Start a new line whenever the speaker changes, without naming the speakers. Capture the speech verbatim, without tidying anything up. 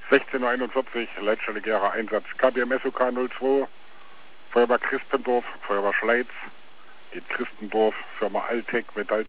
sechzehn Uhr einundvierzig, Leitstelle Gera, Einsatz K B M S U K null zwei, Feuerwehr Christendorf, Feuerwehr Schleiz, geht Christendorf, Firma Altec, Metall.